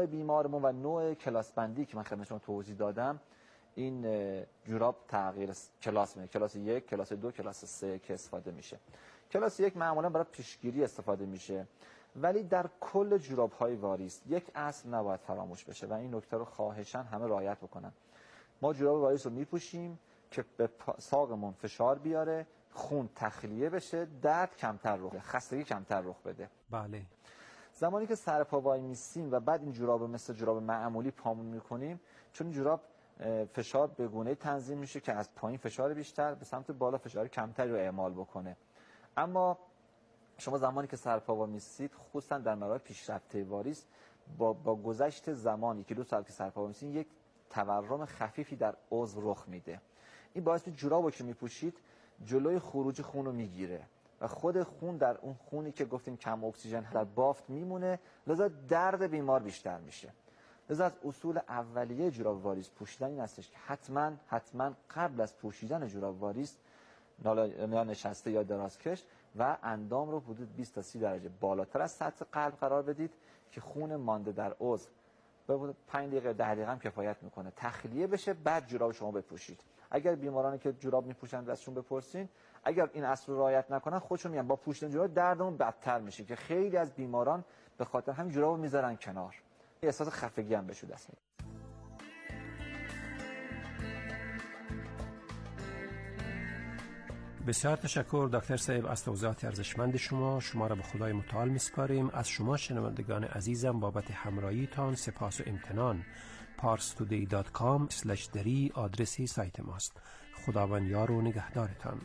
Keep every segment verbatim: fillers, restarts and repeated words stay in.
بیمارمون و نوع کلاس بندی که من خدمت شما توضیح دادم، این جوراب تغییر کلاس میده. کلاس یک، کلاس دو، کلاس سه که استفاده میشه. کلاس یک معمولا برای پیشگیری استفاده میشه، ولی در کل جوراب‌های واریس یک اصل نباید فراموش بشه و این نکته رو خواهشاً همه رعایت بکنن. ما جوراب واریس رو میپوشیم که به ساقمون فشار بیاره، خون تخلیه بشه، درد کمتر رخ بده، خستگی کمتر رخ بده. بله. زمانی که سر پا وای میسیم و بعد این جوراب مثل جوراب معمولی پامون میکنیم، چون این جوراب فشار به گونه تنظیم میشه که از پایین فشار بیشتر به سمت بالا فشار کمتری رو اعمال بکنه. اما شما زمانی که سر پا وای میسید، خصوصا در مراحل پیشرفته واریس، با با گذشت زمان یکی دو سال که سر پا وای میسید، یک تورم خفیفی در عضو رخ میده. این باعث میشه جورابو که میپوشید جلوی خروج خون رو میگیره و خود خون در اون خونی که گفتیم کم اکسیژن در بافت میمونه، لذا درد بیمار بیشتر میشه. لذا از اصول اولیه جوراب واریس پوشیدن این هستش که حتما حتما قبل از پوشیدن جوراب واریس یا نشسته یا درازکش و اندام رو حدود بیست تا سی درجه بالاتر از سطح قلب قرار بدید که خون مانده در عضو به پنج دقیقه ده دقیقه هم کفایت میکنه تخلیه بشه، بعد جوراب شما بپوشید. اگر بیمارانی که جوراب میپوشن ازشون بپرسین، اگر این اصل رو رعایت نکنن خودشون میگن با پوشیدن جوراب دردمون بدتر میشه، که خیلی از بیماران به خاطر همین جورابو میذارن کنار، احساس خفگی هم بهشون دست میده. بسیار تشکر دکتر صاحب از توضیحات ارزشمند شما. شما را به خدای متعال میسپاریم. از شما شنوندگان عزیزم بابت همراهیتان سپاس و امتنان. پارس تودی دات کام اسلش دری آدرسی سایت ماست. خداوند یار و نگهدارتان.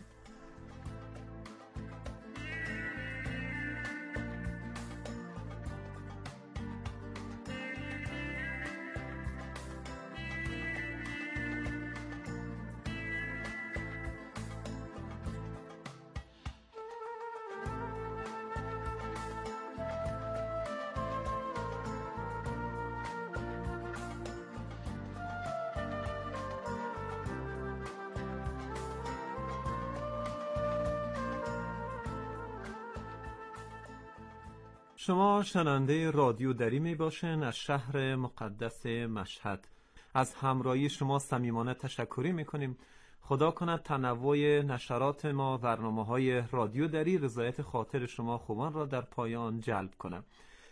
شما شنونده رادیو دری می باشین از شهر مقدس مشهد. از همراهی شما صمیمانه تشکری می کنیم. خدا کند تنوع نشرات ما، برنامه‌های رادیو دری رضایت خاطر شما خوبان را در پایان جلب کنم.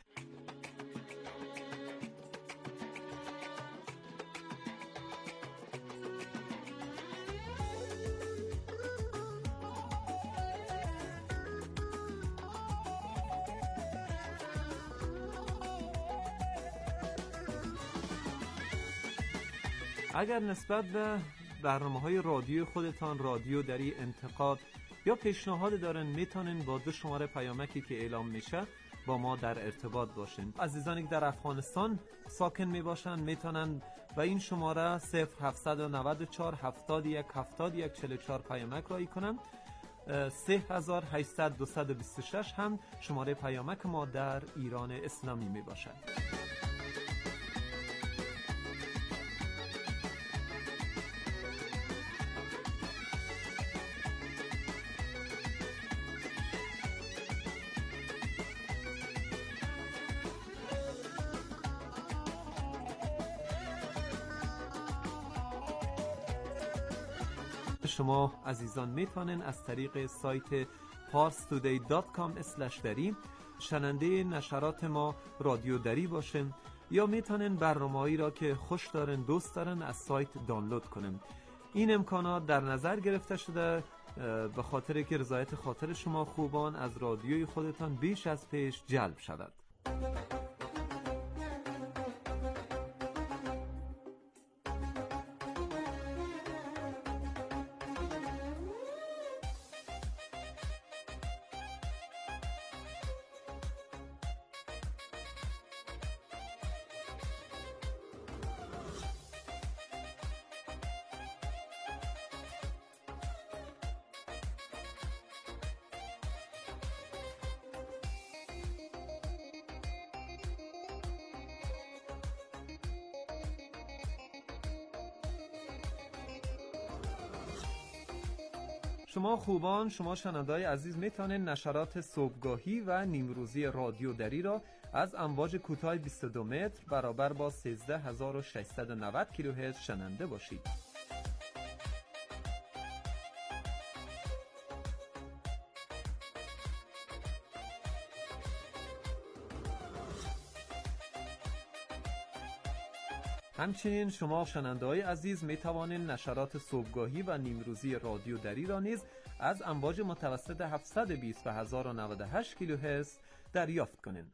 اگر نسبت به برنامه‌های رادیو خودتان رادیو دری انتقاد یا پیشنهاد دارن، میتونین با دو شماره پیامکی که اعلام میشه با ما در ارتباط باشین. عزیزانی که در افغانستان ساکن میباشن میتونن و این شماره صفر هفت نه چهار هفتاد و یک هفتاد و یک چهل و چهار پیامک رایی کنن. سه هزار و هشتصد دویست و بیست و شش هم شماره پیامک ما در ایران اسلامی میباشد. شما عزیزان میتونن از طریق سایت پارس تودی دات کام اسلش دری شنونده نشرات ما رادیو دری باشن، یا میتونن برنامه‌ای را که خوش دارن دوست دارن از سایت دانلود کنن. این امکانات در نظر گرفته شده به خاطر که رضایت خاطر شما خوبان از رادیوی خودتان بیش از پیش جلب شود. شما خوبان، شما شنونده‌های عزیز میتونین نشرات صبحگاهی و نیمروزی رادیو دری را از امواج کوتاه بیست و دو متر برابر با سیزده هزار و ششصد و نود کیلوهرتز شنونده باشید. همچنین شما شنونده‌های عزیز می توانید نشرات صبحگاهی و نیمروزی رادیو دری را نیز از امواج متوسط هفتصد و بیست و هزار و نود و هشت کیلوهرتز دریافت کنید.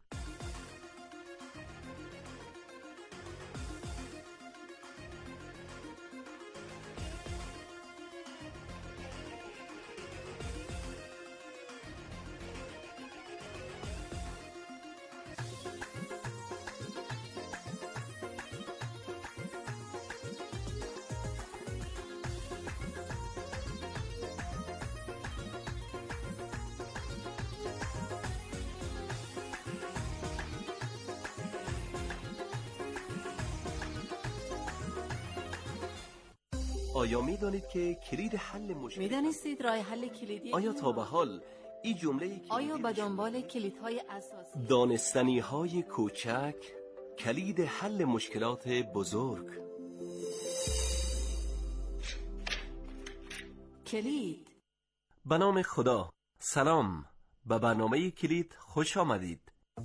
آیا می دانید که کلید حل مشکل می دانستید راه حل کلیدی؟ آیا تا به حال این جمله آیا به دنبال کلیدهای اساسی دانستنی های کوچک کلید حل مشکلات بزرگ؟ کلید. به نام خدا. سلام، به برنامه کلید خوش آمدید.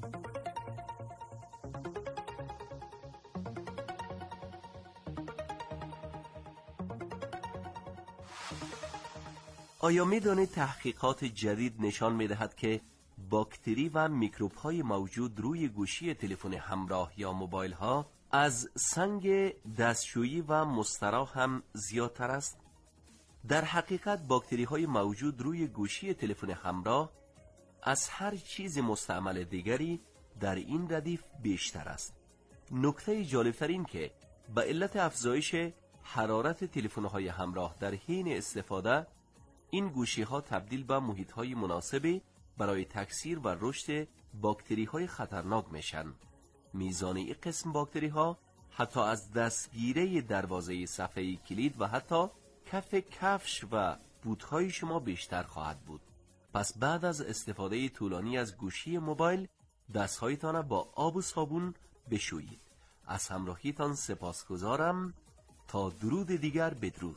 آیا می دانید تحقیقات جدید نشان می دهد که باکتری و میکروب های موجود روی گوشی تلفن همراه یا موبایل ها از سنگ دستشویی و مستراح هم زیادتر است؟ در حقیقت باکتری های موجود روی گوشی تلفن همراه از هر چیز مستعمل دیگری در این ردیف بیشتر است. نکته جالبتر این که به علت افزایش حرارت تلفن های همراه در حین استفاده این گوشی ها تبدیل به محیط های مناسبی برای تکثیر و رشد باکتری های خطرناک میشن. میزان این قسم باکتری ها حتی از دستگیره دروازه صفحه کلید و حتی کف کفش و بوت‌های شما بیشتر خواهد بود. پس بعد از استفاده طولانی از گوشی موبایل دستهایتان با آب و صابون بشویید. از همراهیتان سپاسگزارم. تا درود دیگر بدرود.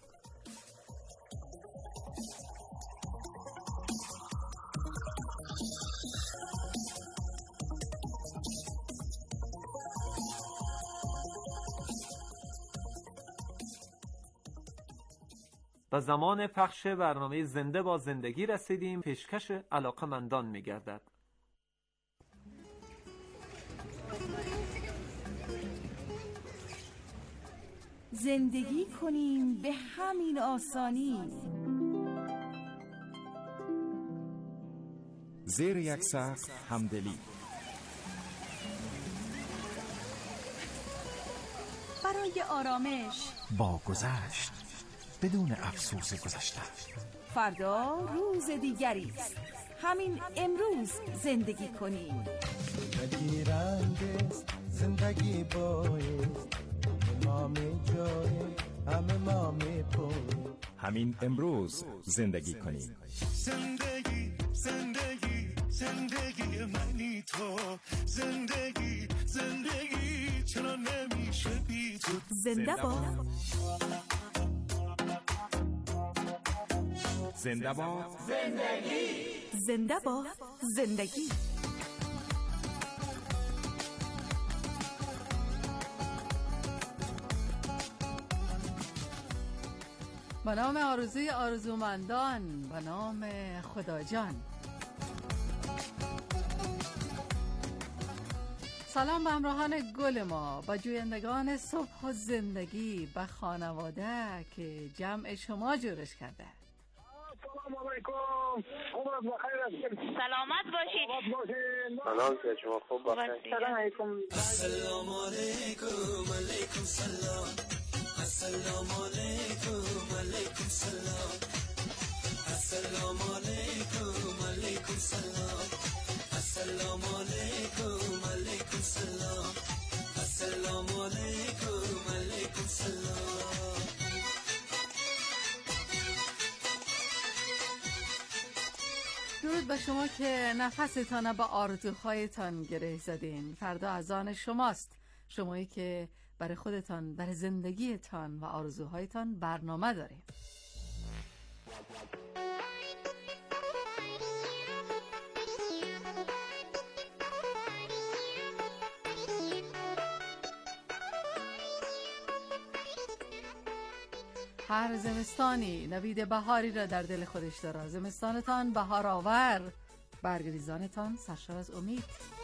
و زمان پخش برنامه زنده با زندگی رسیدیم. پیشکش علاقه‌مندان می‌گردد. زندگی کنیم به همین آسانی، زیر یک سقف همدلی، برای آرامش با گذشت بدون افسوس گذشته. فردا روز دیگری است، همین امروز زندگی کنیم. زندگی رنگ است، زندگی بایست، ما می جای همه ما می پوی. همین امروز زندگی کنیم. زندگی زندگی زندگی منی تو، زندگی زندگی چرا نمیشه بی تو. زنده باد زنده باد زندگی، زنده باد زندگی. به نام آرزوی آرزومندان، به نام خدا جان. سلام به همراهان گل ما، به جویندگان صبح و زندگی، به خانواده که جمع شما جورش کرده. سلام علیکم، عمرت بخیر است. سلامت باشید. سلام که شما خوب باشید. سلام علیکم. السلام علیکم، علیکم سلام. السلام علیکم، علیکم سلام. السلام علیکم، علیکم سلام. السلام علیکم، علیکم سلام. السلام علیکم، علیکم سلام. درود درود به شما که نفستان به آرزوهایتان گره زدین. فردا از آن شماست، شمایی که برای خودتان، برای زندگیتان و آرزوهایتان برنامه داریم. هر زمستانی نوید بهاری را در دل خودش داره. زمستانتان بهار آور، برگریزانتان سرشار از امید.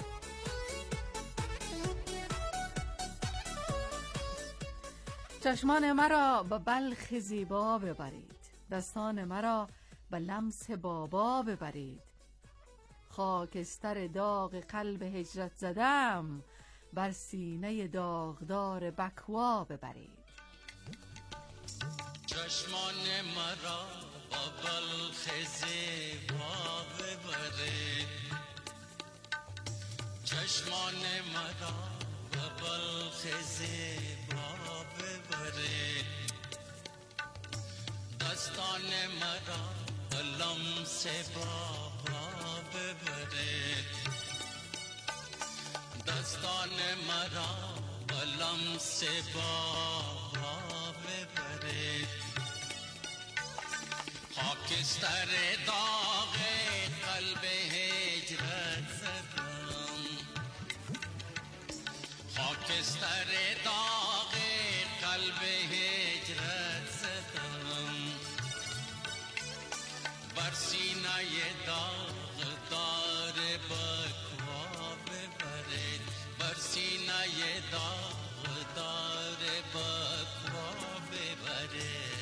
چشمان مرا به بلخ زیبا ببرید، دستان مرا به لمس بابا ببرید. خاکستر داغ قلب هجرت زدم، بر سینه داغدار بکوا ببرید. چشمان مرا با بلخ زیبا ببرید، چشمان مرا با بلخ زیبا ببرید. دستان مرا به لمس بابا ببرید، دستان مرا به لمس بابا ببرید. خاکستر داغ قلب هجرت زدم، خاکستر داغ قلب هجرت زدم. بر سینه داغدار بکوا ببرید، بر سینه داغدار بکوا ببرید.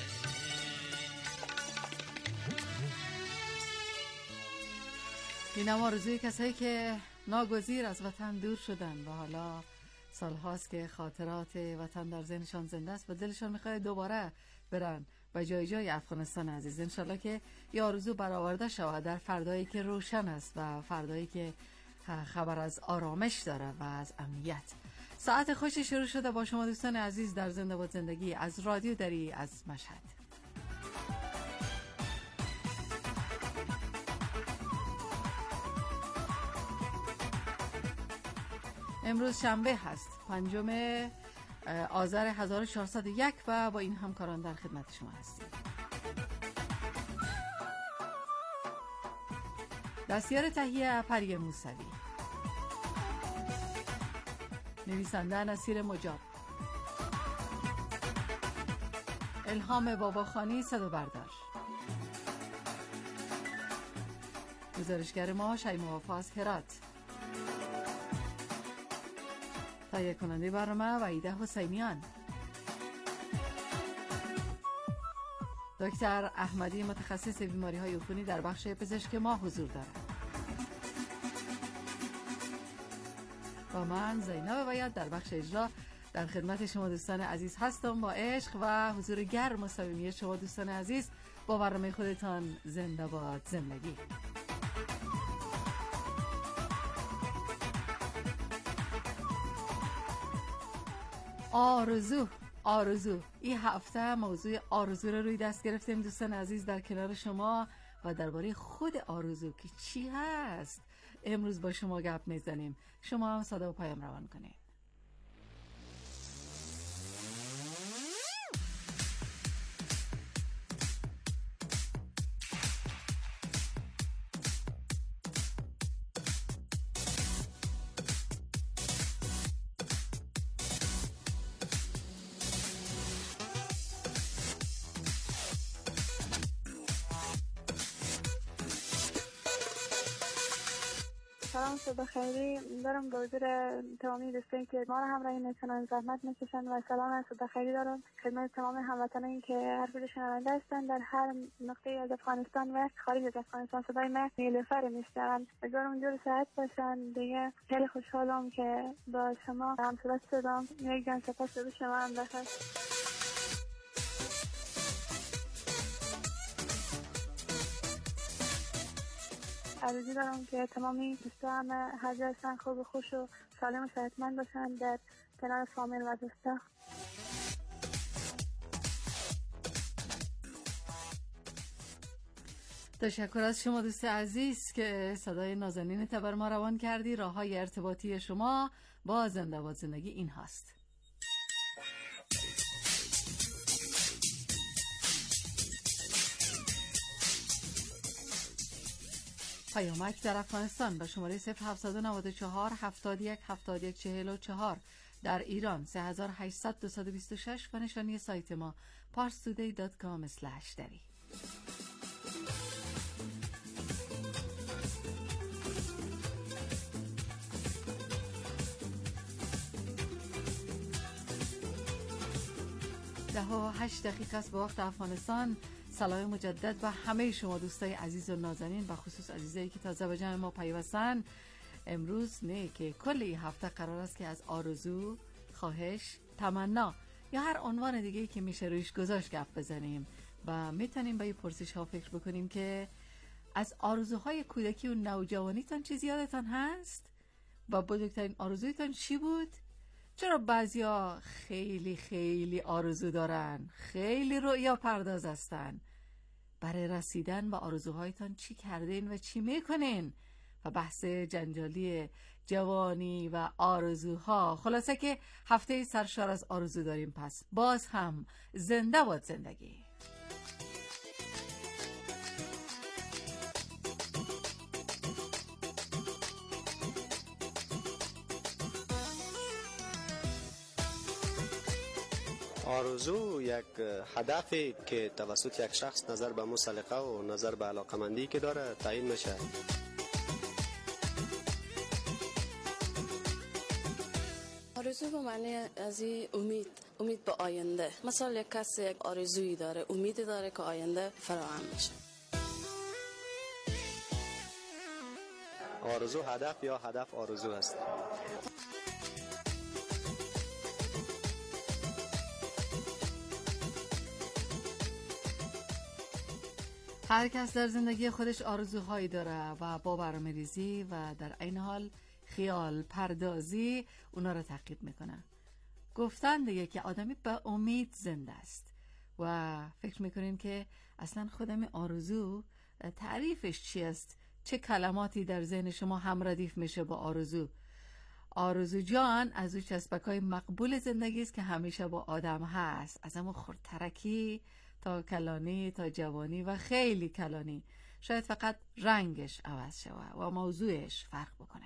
این هم آرزوی کسایی که ناگزیر از وطن دور شدن و حالا سالهاست که خاطرات وطن در ذهنشان زنده است و دلشان میخواد دوباره برن و جای جای افغانستان عزیز. انشالله که یه آرزو برآورده شود در فردایی که روشن است و فردایی که خبر از آرامش داره و از امنیت. ساعت خوشی شروع شده با شما دوستان عزیز در زنده باد زندگی از رادیو دری از مشهد. امروز شنبه هست، پنجم آذر هزار و چهارصد و یک و با این همکاران در خدمت شما هستیم. دستیار تهیه پری موسوی، نویسنده نصیر مجاب، الهام باباخانی صدا بردار، گزارشگر ما شیما وفا از هرات، تهیه کننده برنامه وحیده حسینیان، دکتر احمدی متخصص بیماری های عفونی در بخش پزشک ما حضور دارد و من زینب باید در بخش اجرا در خدمت شما دوستان عزیز هستم با عشق و حضور گرم و صمیمی شما دوستان عزیز با برنامه خودتان زنده باد زندگی. آرزو آرزو این هفته موضوع آرزو رو روی دست گرفتیم دوستان عزیز در کنار شما و درباره خود آرزو که چی هست امروز با شما گپ میزنیم. شما هم صدا و پیام روان کنید. سلام صبح خیری دارم به حضور تمامی دوستانی که ما را همراهی میکنن زحمت میکشن و سلام از صبح خیری دارم خدمت تمام هموطنانی که هر کجا شنونده هستن در هر نقطه از افغانستان و خارج از افغانستان صدای من نیلوفر میشنون. امیدوارم جور ساعت باشن. دیگه خیلی خوشحالم که با شما هم صحبت شدم. یک جان سپاس به شما هم بخیر. آرزو دارم که تمامی دوستان هر جا هستن خوب و خوش و سالم و صحتمند باشن در کنار فامیل و دوستا. تشکر از شما دوست عزیز که صدای نازنین بر ما روان کردی. راه های ارتباطی شما با زنده باد زندگی این هست. پیامک در افغانستان به شماره صفر هفت نه چهار هفتاد و یک هفتاد و یک چهل و چهار، در ایران سه هزار و هشتصد دویست و بیست و شش و نشانی سایت ما پارس تودی دات کام اسلش دری. ده و هشت دقیقه است به وقت افغانستان. سلام مجدد و همه شما دوستای عزیز و نازنین، و خصوص عزیزایی که تازه به جمع ما پیوستن. امروز نه که کل این هفته قرار است که از آرزو، خواهش، تمنا یا هر عنوان دیگه‌ای که میشه رویش گذاشت گپ بزنیم و میتونیم به این پرسش ها فکر بکنیم که از آرزوهای کودکی و نوجوانیتان چیزی یادتان هست؟ و بزرگترین آرزویتان چی بود؟ چرا بعضیا خیلی خیلی آرزو دارن، خیلی رؤیا پرداز هستن؟ برای رسیدن به آرزوهایتان چی کردین و چی میکنین؟ و بحث جنجالی جوانی و آرزوها. خلاصه که هفته سرشار از آرزو داریم. پس باز هم زنده باد زندگی. آرزو یک هدفی که توسط یک شخص نظر به مسلقه و نظر به علاقمندی که داره تعیین میشه. آرزو به معنی از امید، امید به آینده. مثلا یک کس یک آرزویی داره، امیدی داره که آینده فراهم میشه. آرزو هدف یا هدف آرزو است. هر کس در زندگی خودش آرزوهایی داره و با برنامه‌ریزی و در عین حال خیال پردازی اونا رو تعقیب میکنه. گفتن دیگه که آدمی به امید زنده است و فکر میکنین که اصلا خودم آرزو تعریفش چی است؟ چه کلماتی در ذهن شما هم ردیف میشه با آرزو؟ آرزو جان از اون چسبکای مقبول زندگی است که همیشه با آدم هست، از همون خردترکی تا کلانی تا جوانی و خیلی کلانی. شاید فقط رنگش عوض شوه و موضوعش فرق بکنه.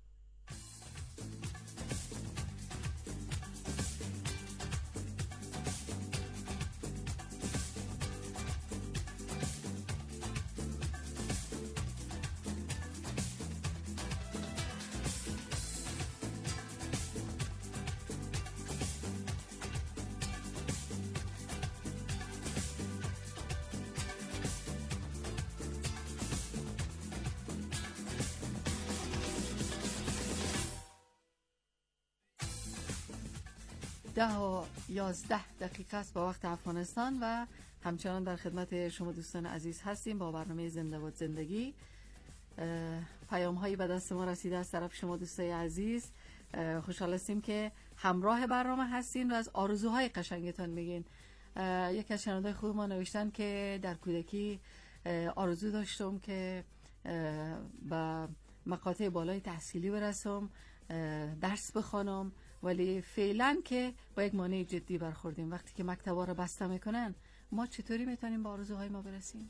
ده و یازده دقیقه است با وقت افغانستان و همچنان در خدمت شما دوستان عزیز هستیم با برنامه زنده باد زندگی. پیام هایی به دست ما رسیده از طرف شما دوستای عزیز. خوشحال هستیم که همراه برنامه هستین و از آرزوهای قشنگتان میگین. یکی از شنونده‌های خوب ما نوشتن که در کودکی آرزو داشتم که به مقاطع بالای تحصیلی برسم، درس بخوانم، ولی فعلا که با یک مانع جدی برخوردیم. وقتی که مکتبا رو بسته میکنن ما چطوری میتونیم به آرزوهای ما برسیم؟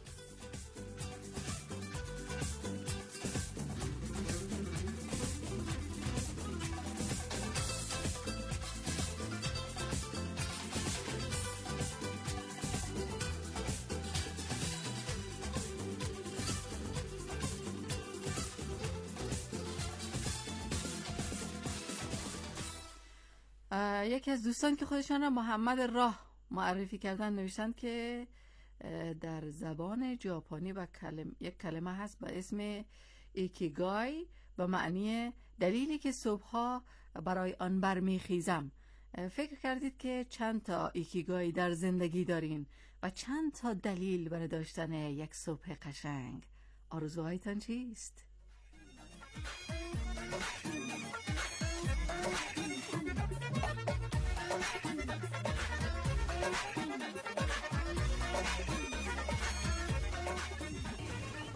یکی از دوستان که خودشان را محمد راه معرفی کردن نوشتن که در زبان ژاپنی و کلم... یک کلمه هست به اسم ایکیگای به معنی دلیلی که صبحها برای آن برمیخیزم. فکر کردید که چند تا ایکیگای در زندگی دارین و چند تا دلیل برای داشتن یک صبح قشنگ؟ آرزوهایتان چیست؟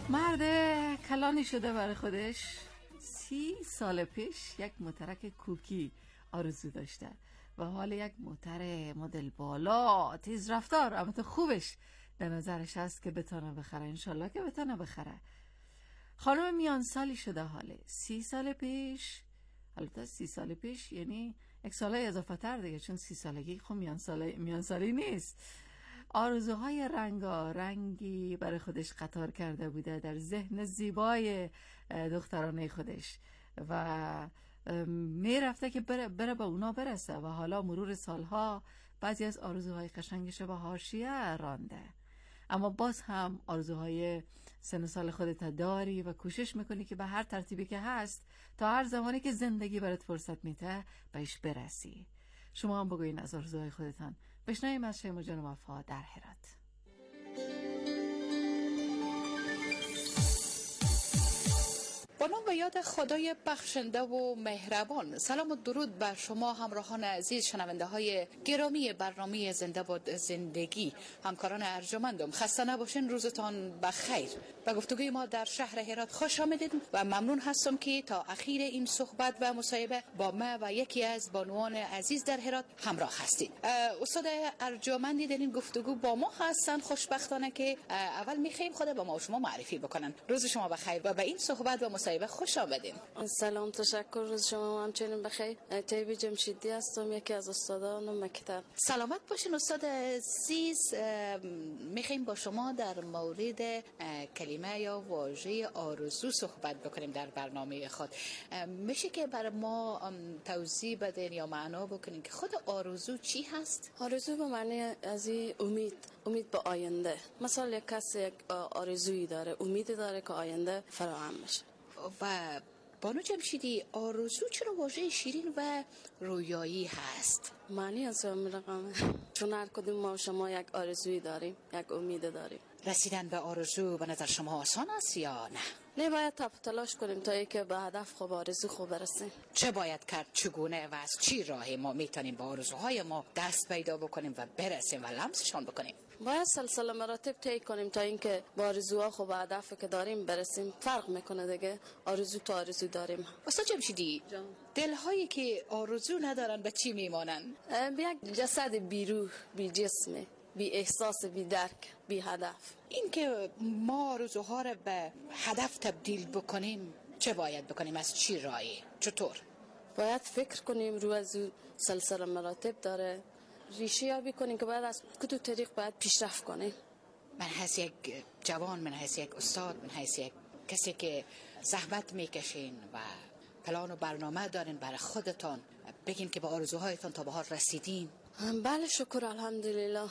مرد کلانی شده برای خودش سی سال پیش یک موترک کوکی آرزو داشته و حال یک موتر مدل بالا تیز رفتار البته خوبش در نظرش هست که بتونه بخره. انشالله که بتونه بخره. خانم میان سالی شده حاله سی سال پیش، البته سی سال پیش یعنی یک ساله اضافه تر دیگه، چون سی سالگی خب میان سالی, میان سالی نیست. آرزوهای رنگا رنگی برای خودش قطار کرده بوده در ذهن زیبای دخترانه خودش و میرفته که بره, بره به اونا برسه و حالا مرور سالها بعضی از آرزوهای قشنگش به حاشیه رانده، اما باز هم آرزوهای سن و سال خودت داری و کوشش میکنی که به هر ترتیبی که هست تا هر زمانی که زندگی برات فرصت میده بهش برسی. شما هم بگوین از آرزوهای خودتان. بشنویم از شیما جان وفا در هرات. با نام و یاد خدای بخشنده و مهربان. سلام و درود بر شما همراهان عزیز، شنونده های گرامی برنامه زنده باد زندگی. همکاران ارجمندم خسته نباشین، روزتان بخیر. و گفتگوی ما در شهر هرات خوش آمدید و ممنون هستم که تا اخیر این صحبت و مصاحبه با ما و یکی از بانوان عزیز در هرات همراه هستید. استاد ارجمندی در این گفتگو با ما هستند. خوشبختانه که اول میخوایم خود با ما و شما معرفی بکنن. روز شما بخیر و به این صحبت و مصاحبه خوش آمدین. سلام، تشکر. روز شما همچنین بخیر. طیب جمشیدی هستم، یکی از استادان مکتب. سلامت باشین استاد عزیز. میخوایم با شما در مورد کلمه یا واژه آرزو صحبت بکنیم در برنامه خود. میشه که برای ما توضیح بدین یا معنا بکنین که خود آرزو چی هست؟ آرزو به معنی از امید، امید به آینده. مثلا یک کسی یک آرزویی داره، امیدی داره که آینده فراهم بشه. و بانو جمشیدی، آرزو چرا واژه شیرین و رویایی هست؟ معنی از همین رقمه، چون هر کدوم ما شما یک آرزویی داریم، یک امید داریم. رسیدن به آرزو به نظر شما آسان است یا نه؟ نه، باید تپ تلاش کنیم تا اینکه به هدف خوب آرزو خوب برسیم. چه باید کرد، چگونه و از چی راهی ما میتونیم به آرزوهای ما دست پیدا بکنیم و برسیم و لمسشان بکنیم؟ باید سلسله مراتب طی کنیم تا اینکه با آرزوها خوب به هدفی که داریم برسیم. فرق میکنه دیگه آرزو تا آرزو داریم. استاد جمشیدی، دلهایی که آرزو ندارن به چی میمانن؟ به یک جسد بی روح، بی جسم، بی احساس، بی درک، بی هدف. این که ما آرزوها رو به هدف تبدیل بکنیم چه باید بکنیم؟ از چی راهی؟ چطور؟ باید فکر کنیم، رو از سلسله مراتب داره، ریشه یابی کنیم که باید از کدوم طریق باید پیشرفت کنیم. من حیث یک جوان، من حیث یک استاد، من حیث یک کسی که زحمت میکشین و پلان و برنامه دارین برای خودتان، بگین که به آرزوهایتان تا به حال رسیدین. بله شکر الحمدلله،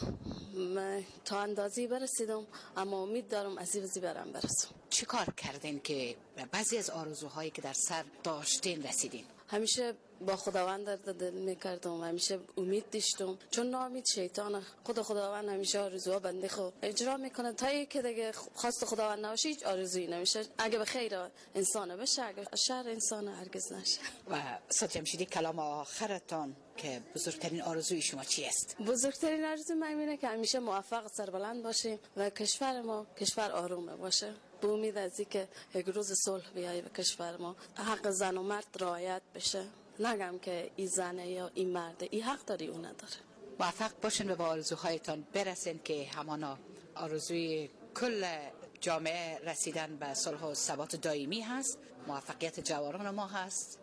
من تا اندازی برسیدم، اما امید دارم از این برم برسم. چی کار کردین که بعضی از آرزوهایی که در سر داشتین رسیدین؟ همیشه با خداوند در دل میکردم، همیشه امید داشتم، چون ناامید شیطان. خود خداوند همیشه آرزوها بنده خود اجرا میکنه تا اینکه دیگه خواست خداوند نباشه هیچ آرزویی نمیشه. اگه به خیر انسان بشه، اگه شر انسان هرگز نشه. و استاد جمشیدی، کلام آخرتان که بزرگترین آرزوی شما چی است؟ بزرگترین آرزو من اینه که همیشه موفق سربلند باشیم و کشور ما کشور آروم باشه. به امید از اینکه یک روز صلح بیایی به کشور ما، حق زن و مرد رعایت بشه. نگم که این زنه یا این مرده این حق داری اون نداره. موفق باشین و به آرزوهایتان برسین که همانا آرزوی کل جامعه رسیدن به صلح و ثبات دائمی هست. موفقیت جوانان ما هست.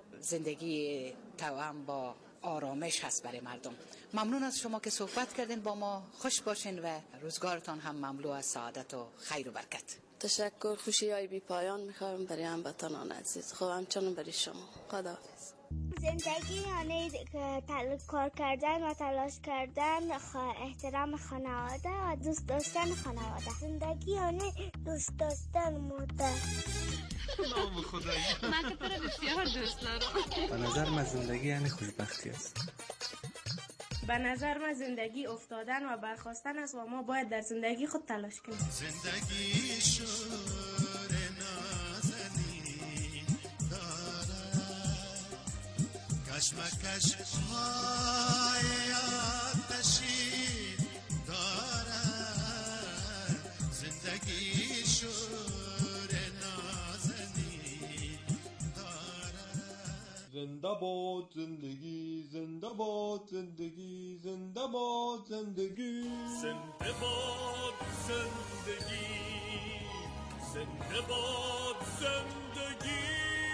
زندگی توأم با آرامش هست برای مردم. ممنون از شما که صحبت کردین با ما. خوش باشین و روزگارتان هم مملو از سعادت و خیر و برکت. تشکر. خوشی های بی پایان میخوام برای هموطنان عزیز، خب همچنان برای شما. خداحافظ. زندگی یعنی کار کردن و تلاش کردن، احترام خانواده و دوست داشتن خانواده. زندگی یعنی دوست داشتن مادر. نام خدایی. من که تو رو بسیار دوست دارم. به نظر من زندگی یعنی خوشبختی است. به نظر من زندگی افتادن و برخاستن است و ما باید در زندگی خود تلاش کنیم. زندگی شور نازنین دارد، کشمکش های آتشین دارد. زندگی شور باد زندگی، زنده باد زندگی، زنده باد زندگی، زنده باد زندگی، زنده باد زندگی.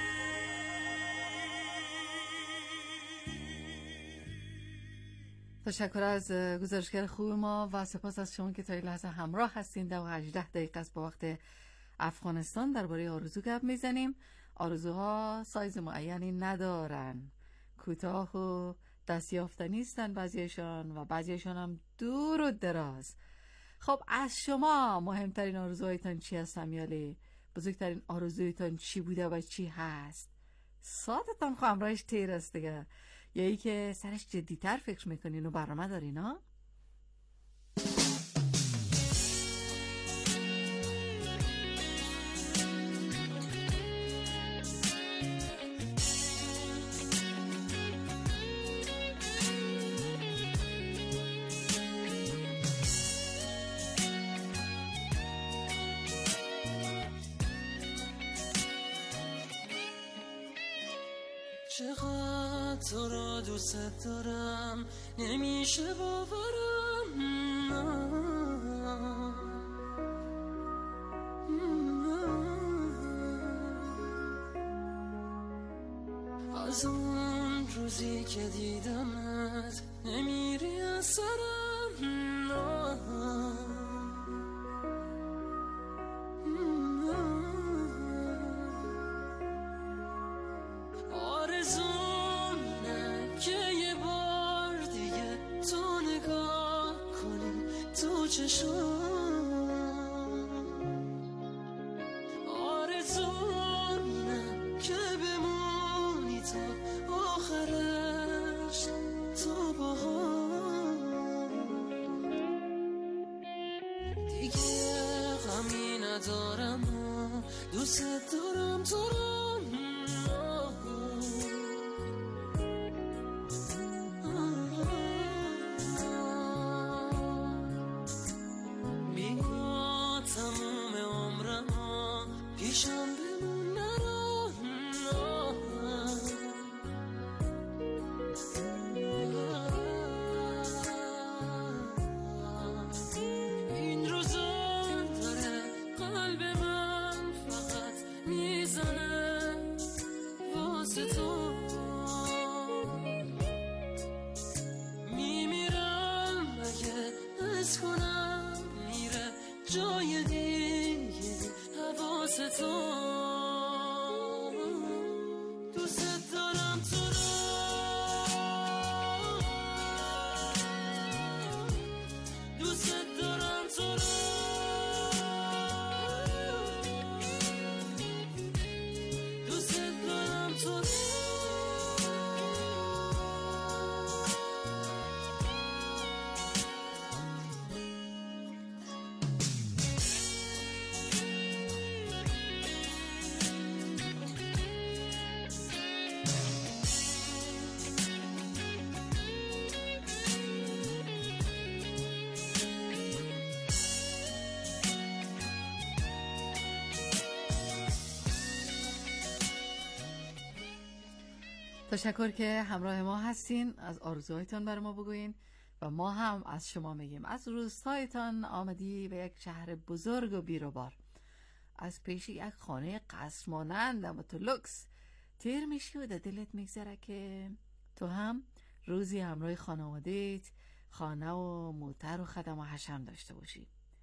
تشکر از گزارشگر خوب ما و سپاس از شما که تا این لحظه همراه هستین. دو و هجده دقیقه است با وقت افغانستان. درباره آرزو گپ میزنیم. آرزوها سایز معینی ندارن، کوتاه و دستیافتنی هستن بعضیشان و بعضیشان هم دور و دراز. خب از شما مهمترین آرزوهایتان چی هست امیالی؟ بزرگترین آرزویتان چی بوده و چی هست؟ ساعتتان خو همراهش تیر است دیگه، یا ای که سرش جدیتر فکر میکنین و برنامه دارین ها؟ چقدر تو را دوست دارم نمیشه باورم، از اون روزی که دیدمت نمیری از سرم، آرزومه که بمونی تا آخرش تو با هم، دیگه غمی ندارم و دوست دارم تو را. تشکر که همراه ما هستین، از آرزوهایتان بر ما بگوین و ما هم از شما میگیم. از روستایتان آمدی به یک شهر بزرگ و بیروبار، از پیش یک خانه قصر مانند اما تو لوکس تیر میشی و در دلت میگذره که تو هم روزی همراه خانواده‌ات خانه و موتر و خدم و حشم داشته باشی.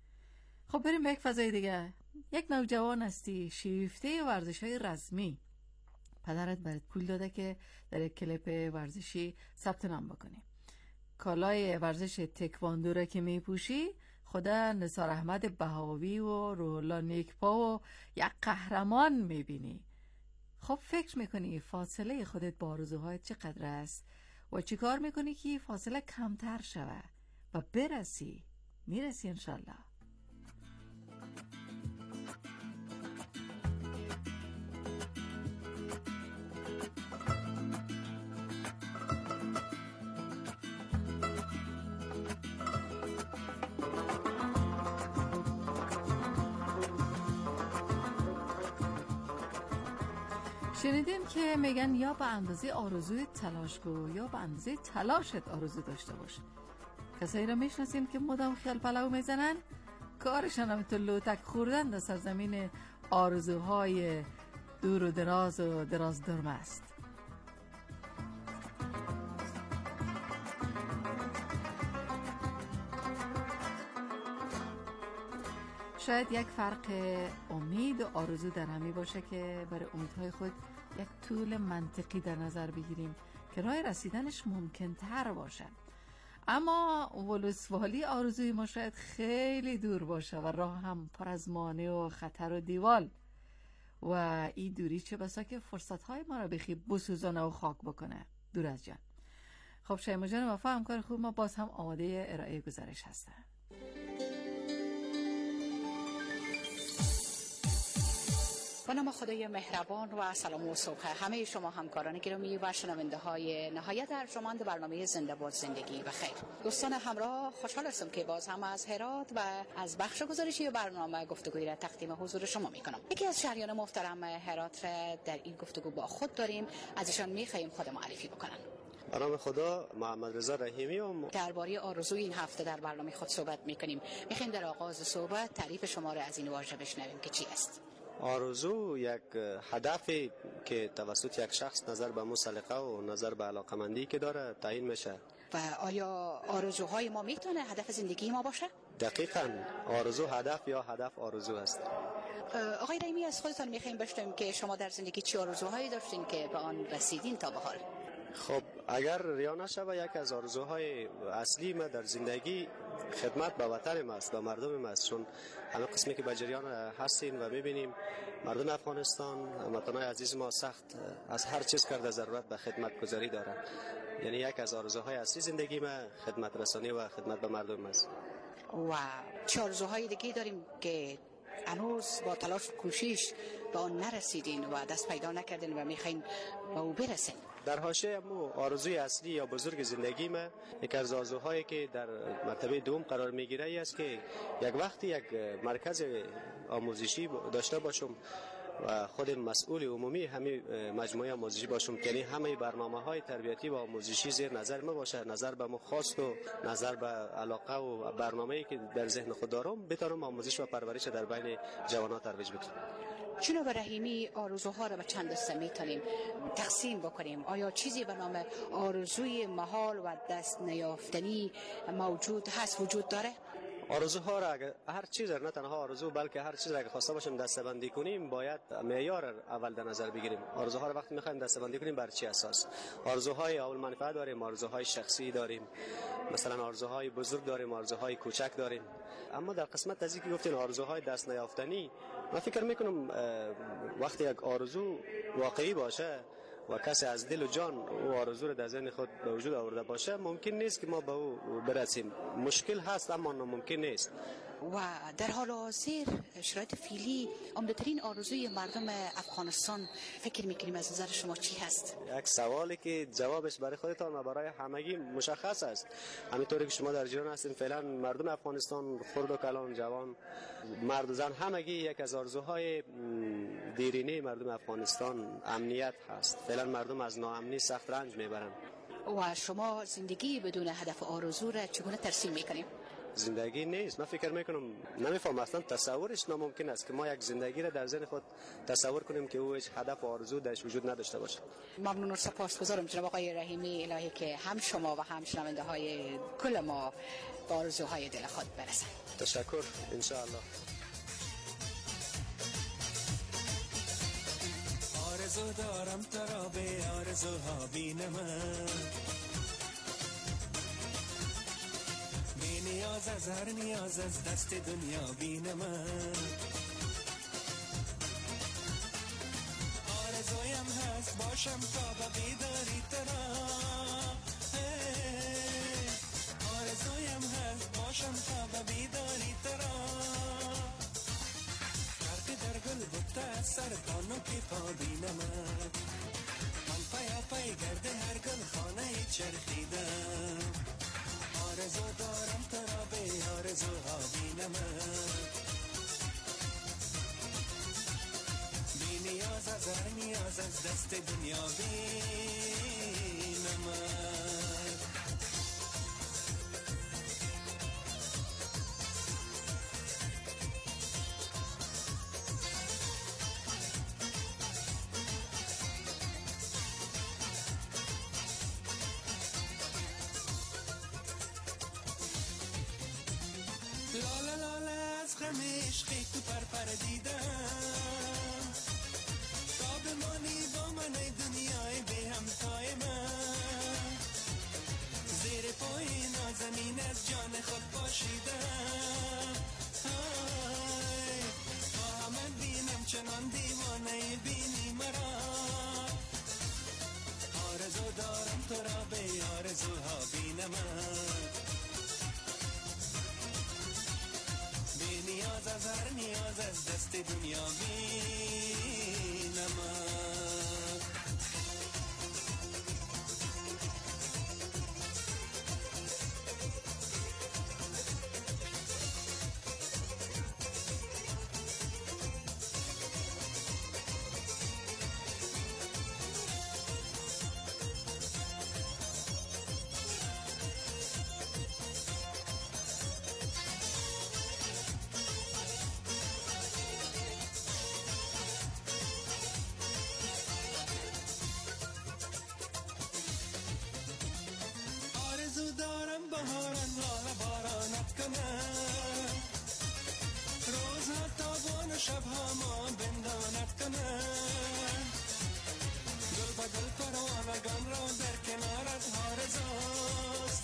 خب بریم به یک فضای دیگه. یک نوجوان هستی شیفته ورزش‌های رزمی، پدرت برات پول داده که در یک کلپ ورزشی ثبت نام بکنی. کالای ورزش تکواندو را که میپوشی خدا نثار احمد بهاوی و روح الله نیکپا و یک قهرمان میبینی. خب فکر میکنی فاصله خودت با آرزوهایت چقدر است و چی کار میکنی که فاصله کمتر شوه و برسی؟ میرسی انشالله. شنیدیم که میگن یا به اندازه آرزوی تلاشگو یا به اندازه تلاشت آرزو داشته باش. کسایی را میشناسیم که مدام خیال پلو میزنن، کارشان هم تو لوتک خوردن در سرزمین آرزوهای دور و دراز و دراز درم است. شاید یک فرق امید و آرزو در همی باشه که برای امیدهای خود یک طول منطقی در نظر بگیریم که راه رسیدنش ممکن تر باشه، اما ولوسوالی آرزوی ما شاید خیلی دور باشه و راه هم پر از مانع و خطر و دیوال و این دوری چه بسا که فرصتهای ما را بخی بسوزانه و خاک بکنه. دور از جان. خب شیما جان وفا همکار خوب ما باز هم آماده ارائه گزارش هستن. با نام خدای مهربان و سلام و صبح همه شما همکاران گرامی و شنونده های نهایت ارجمند برنامه زنده باد زندگی و خیر. دوستان همراه، خوشحال هستم که باز هم از هرات و از بخش گزارشی برنامه گفتگویی را تقدیم حضور شما میکنم. یکی از شهریان محترم هرات را در این گفتگو با خود داریم، ازشان میخواهیم خود معرفی بکنن. به نام خدا، محمد رضا رحیمی ام. درباره آرزوی این هفته در برنامه خود صحبت میکنیم. میخوایم در آغاز صحبت تعریف شما را از این واژه بشنویم که چی است. آرزو یک هدفی که توسط یک شخص نظر به مسلقه و نظر به علاقمندی که داره تعیین میشه. و آیا آرزوهای ما میتونه هدف زندگی ما باشه؟ دقیقاً، آرزو هدف یا هدف آرزو است. آقای رحیمی، از خودتان میخوایم بشنویم که شما در زندگی چه آرزوهایی داشتین که به آن رسیدین تا به حال؟ خب اگر ریا نشود، یک از آرزوهای اصلی ما در زندگی خدمت به وطن است، به مردم است، چون همه قسمی که به جریان هستیم و میبینیم مردم افغانستان، هموطنان عزیز ما سخت از هر چیز کرده ضرورت به خدمت گذاری دارند. یعنی یک از آرزوهای اصلی زندگی ما خدمت رسانی و خدمت به مردم است. و چه آرزوهای دیگه داریم که هنوز با تلاش و کوشش به آن نرسیدین و دست پیدا نکردین و میخواین به او برسین؟ در حاشیه مو آرزوی اصلی یا بزرگ زندگی ما، یک از آرزوهایی که در مرتبه دوم قرار میگیره ای است که یک وقتی یک مرکز آموزشی داشته باشم و خود مسئول عمومی همه مجموعه آموزشی باشم، یعنی همه برنامه‌های تربیتی و آموزشی زیر نظر ما باشه، نظر به مخواست و نظر به علاقه و برنامه‌ای که در ذهن خود دارم بتونم آموزش و پرورش در بین جوانان ترویج بدم. جناب رحیمی، آرزوها را به چند دسته میتونیم تقسیم بکنیم؟ آیا چیزی به نام آرزوی محال و دست نیافتنی موجود هست، وجود داره؟ آرزوها را اگر هر چیز را، نه تنها آرزو بلکه هر چیز را اگر خواسته باشیم دسته‌بندی کنیم، باید معیار اول در نظر بگیریم. آرزوها را وقتی می‌خوایم دسته‌بندی کنیم بر چی اساس؟ آرزوهای اول منفعت داریم، آرزوهای شخصی داریم، مثلا آرزوهای بزرگ داریم، آرزوهای کوچک داریم. اما در قسمت از اینکه گفتین آرزوهای دست نیافتنی، من فکر میکنم وقتی یک آرزو واقعی باشه و کسی از دل و جان او آرزو را در ذهن خود به وجود آورده باشه، ممکن نیست که ما به او برسیم. مشکل هست اما ناممکن نیست. و در حال حاضر شرایط فعلی عمده‌ترین آرزوی مردم افغانستان فکر میکنیم از نظر شما چی هست؟ یک سوالی که جوابش برای خودتان و برای همگی مشخص است. همینطوری که شما در جریان هستین، فعلا مردم افغانستان، خرد و کلان، جوان، مرد و زن، همگی یک از آرزوهای دیرینه مردم افغانستان امنیت هست. فعلا مردم از ناامنی سخت رنج میبرند. و شما زندگی بدون هدف آرزو را چگونه ترسیم میکنیم؟ زندگی نیست. من فکر میکنم، نمیفهم، اصلا تصورش ناممکن است که ما یک زندگی را در ذهن خود تصور کنیم که او هیچ هدف و آرزو درش وجود نداشته باشه. ممنون و سپاسگزارم جناب آقای رحیمی. الهی که هم شما و هم شنونده های کل ما با آرزوهای دل خود برسن. تشکر، ان شاء الله. آرزو دارم تو را به آرزوها بینم، بی نیاز از هر نیاز از دست دنیا بینم. آرزویم هست باشم تا به بیداری ترا، آرزویم هست باشم تا به بیداری ترا. در گل بوده سر تانو که پا بینم، من پایا پای گرده هر گل خانه چرخیدم. آرزو دارم تو را به آرزوها بینم، بی نیاز از از هر نیاز از دست دنیا بینمد. لالا لالا از غم عشقی تو پر پر دیدم، تا بمانی با من ای دنیای بی همتای من. زیر پای نازنین از جان خود پاشیدم، های خواهم بینم چنان دیوانه بینی مرا. آرزو دارم تو را به آرزوها بینمت، نیاز از هر نیاز از دست دنیا بینمت. آرزو دارم بهاران لاله بارانت کنم، روزها تابان و شبها ما بندانت کنم. گل با گل پروانگان را در کنارت آرزوست،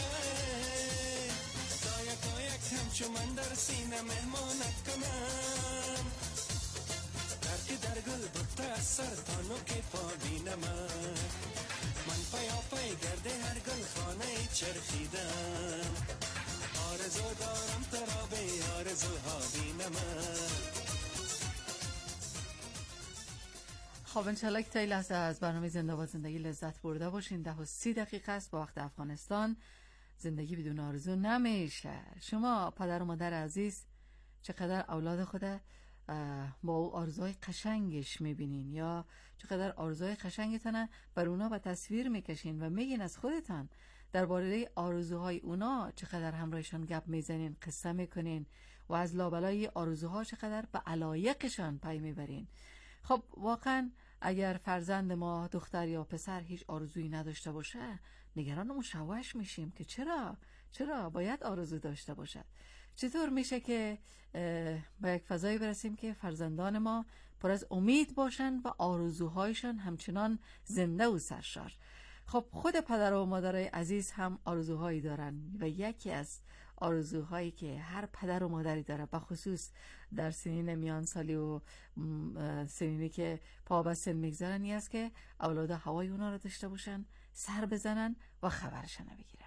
تا یک تا یک همچو من در سینه مهمانت کنم. درکی در گل بطه از سر تا نوک پا بینمت، من پیا پای گرده هر گل خانه چرخیدم. آرزو دارم تو را به آرزوها بینمت. خب انشالله که تا این لحظه از برنامه زنده با زندگی لذت برده باشین. ده و سی دقیقه است با وقت افغانستان. زندگی بدون آرزو نمیشه. شما پدر و مادر عزیز چقدر اولاد خود با او آرزوهای قشنگش میبینین یا چقدر آرزوهای قشنگتان بر اونا به تصویر میکشین و میگین از خودتان درباره آرزوهای اونا چقدر همراهشان گپ میزنین، قصه میکنین و از لابلای آرزوها چقدر به علایقشان پی میبرین. خب واقعا اگر فرزند ما دختر یا پسر هیچ آرزویی نداشته باشه نگران و مشوش میشیم که چرا چرا باید آرزو داشته باشد. چطور میشه که به یک فضایی برسیم که فرزندان ما پر از امید باشن و آرزوهایشان همچنان زنده و سرشار. خب خود پدر و مادرای عزیز هم آرزوهایی دارن و یکی از آرزوهایی که هر پدر و مادری داره به خصوص در سنین میان سالی و سنینی که پا به سن میگذارن این است که اولاد هوای اونا رو داشته باشن، سر بزنن و خبرشن بگیرن.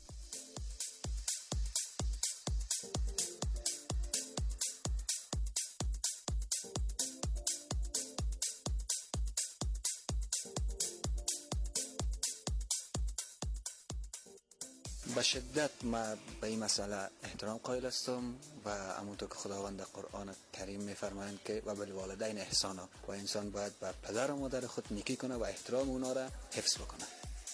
به شدت ما به این مسئله احترام قائل هستم و همونطور که خداوند قرآن کریم میفرمایند که و بالوالدین احسانا، و انسان باید به پدر و مادر خود نیکی کنه و احترام اونا را حفظ بکنه.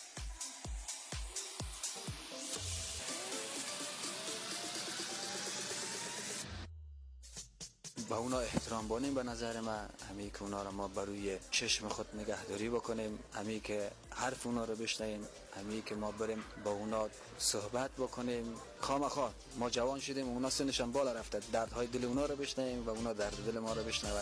با اونا احترام بانیم. به نظر من همی که اونا رو ما بروی چشم خود نگهداری بکنیم، همی که حرف اونا رو بشنویم، همی که ما بریم با اونا صحبت بکنیم. خامخا ما جوان شدیم، اونا سنشان بالا رفته، دردهای دل اونا رو بشنویم و اونا درد دل ما رو بشنوه.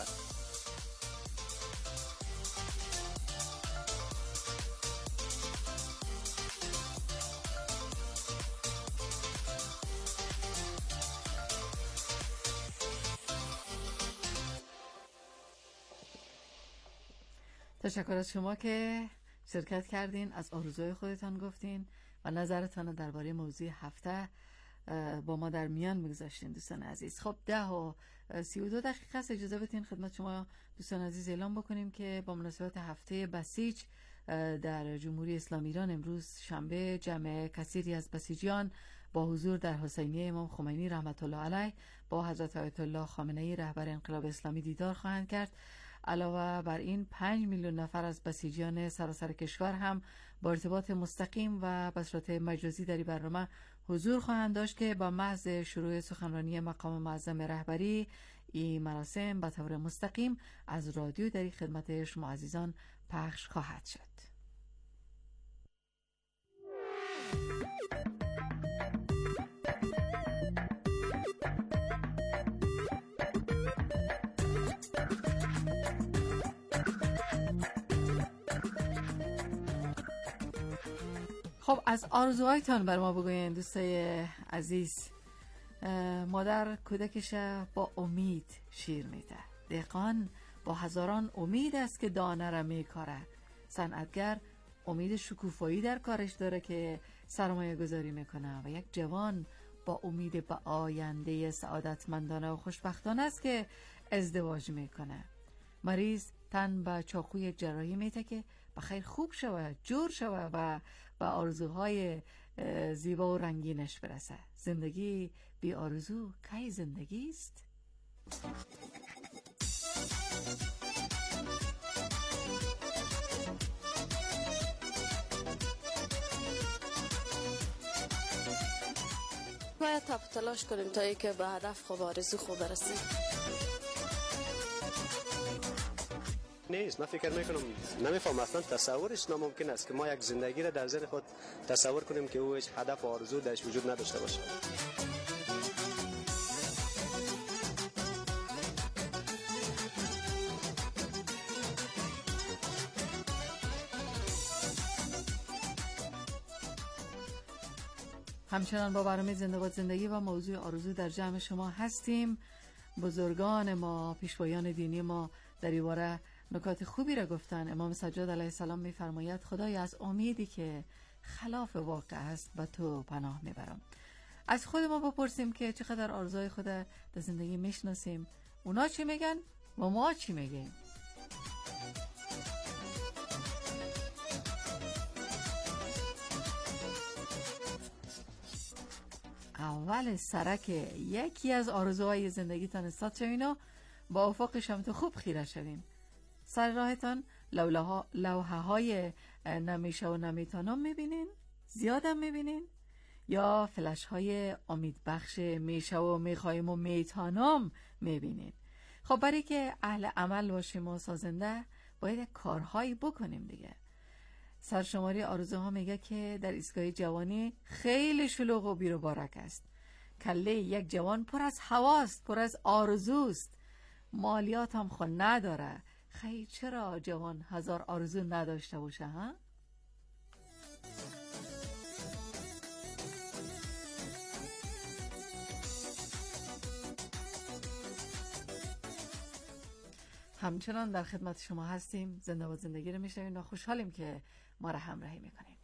تشکر از شما که شرکت کردین، از آرزوهای خودتان گفتین و نظرتان درباره موضوع هفته با ما در میان میگذاشتین دوستان عزیز. خب ده و سی و دو دقیقه است. اجازه بدین خدمت شما دوستان عزیز اعلام بکنیم که با مناسبت هفته بسیج در جمهوری اسلامی ایران امروز شنبه جمع کثیری از بسیجیان با حضور در حسینیه امام خمینی رحمت الله علیه با حضرت آیت الله خامنه ای رهبر انقلاب اسلامی دیدار خواهند کرد. علاوه بر این پنج میلیون نفر از بسیجیان سراسر کشور هم با ارتباط مستقیم و به صورت مجازی در این برنامه حضور خواهند داشت که با محض شروع سخنرانی مقام معظم رهبری این مراسم به طور مستقیم از رادیو در خدمت شما عزیزان پخش خواهد شد. خب از آرزوهایتان بر ما بگوین دوستای عزیز. مادر کودکش با امید شیر میده، دهقان با هزاران امید است که دانه را میکاره، صنعتگر امید شکوفایی در کارش داره که سرمایه گذاری میکنه و یک جوان با امید به آینده سعادتمندانه و خوشبختانه است که ازدواج میکنه. مریض تن به چاقوی جراحی میته که بخیر خوب شوه، جور شوه و به آرزوهای زیبا و رنگینش برسه. زندگی بی آرزو کی زندگی است؟ باید تپ تلاش کنیم تا ای که به هدف خوب آرزو خوب برسیم. نیست. من فکر میکنم نمیفهم اصلا تصورش ناممکن است که ما یک زندگی را در ذهن خود تصور کنیم که او هیچ هدف و آرزو درش وجود نداشته باشه. همچنان با برنامه زنده باد زندگی و موضوع آرزو در جمع شما هستیم. بزرگان ما، پیشوایان دینی ما در این باره نکات خوبی را گفتن. امام سجاد علیه السلام می‌فرماید خدای از امیدی که خلاف واقع است به تو پناه میبرم. از خود ما بپرسیم که چقدر آرزوهای خود در زندگی میشناسیم، اونا چی میگن و ما چی میگیم. اول سرک یکی از آرزوهای زندگیتان استاد شوین و با افق شمت خوب خیره شوین. سر راهتان لوحه های نمیشه و نمیتانم میبینین؟ زیادم میبینین؟ یا فلش های امید بخش میشه و میخوایم و میتانم میبینین؟ خب برای که اهل عمل باشیم و سازنده باید کارهایی بکنیم دیگه. سرشماری آرزوها میگه که در ایستگاه جوانی خیلی شلوغ و بیر و بارک است. کله یک جوان پر از هواست، پر از آرزوست. مالیات هم خود نداره. خیلی چرا جوان هزار آرزو نداشته باشه ها؟ همچنان در خدمت شما هستیم. زنده باد زندگی رو میشنویم و خوشحالیم که ما را همراهی میکنیم.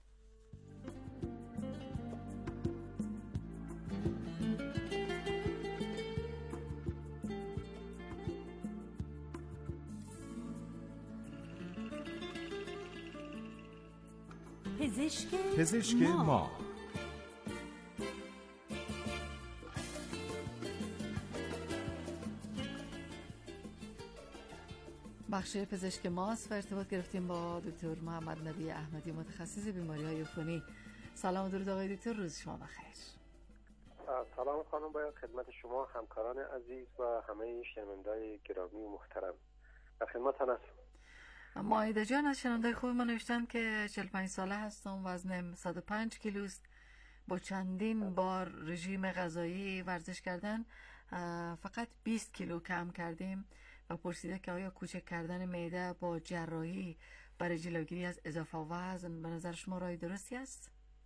پزشک, پزشک ما, ما. بخش پزشک ماست و ارتباط گرفتیم با دکتر محمد نبی احمدی، متخصص بیماری‌های عفونی. سلام و درود آقای دکتر، روز شما بخیر. سلام خانم، باید خدمت شما همکاران عزیز و همه شنوندگان گرامی و محترم در خدمتتان هستم. مایده جان از شنونده خوب ما نوشتن که چهل و پنج ساله هستم، وزنم صد و پنج کیلوست، با چندین بار رژیم غذایی ورزش کردن فقط بیست کیلو کم کردیم و پرسیده که آیا کوچک کردن معده با جراحی برای جلوگیری از اضافه وزن به نظر شما راه درستی است؟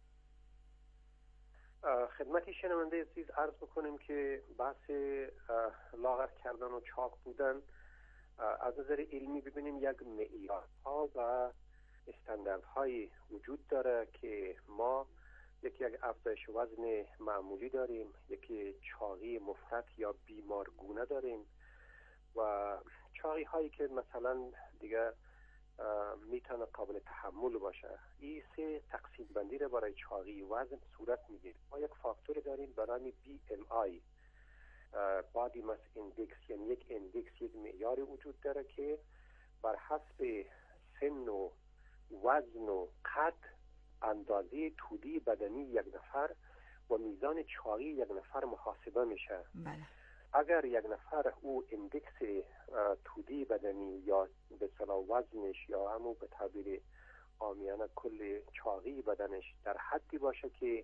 خدمت شنونده عزیز عرض بکنیم که بحث لاغر کردن و چاق بودن از نظر علمی ببینیم یک معیارها و استانداردهای وجود داره که ما یکی یک افزایش وزن معمولی داریم، یکی چاقی مفرط یا بیمارگونه داریم و چاقی هایی که مثلا دیگه میتونه قابل تحمل باشه. این سه تقسیم بندی رو برای چاقی وزن صورت میگیره. ما یک فاکتور داریم به نام بی ام آی، بادی ماس ایندکس، یعنی یک ایندکس، یک معیاری وجود داره که بر حسب سن و وزن و قد اندازه طولی بدنی یک نفر و میزان چاقی یک نفر محاسبه میشه. بله. اگر یک نفر او اندکس طولی بدنی یا به اصطلاح وزنش یا همون به تعبیر عامیانه کل چاقی بدنش در حدی باشه که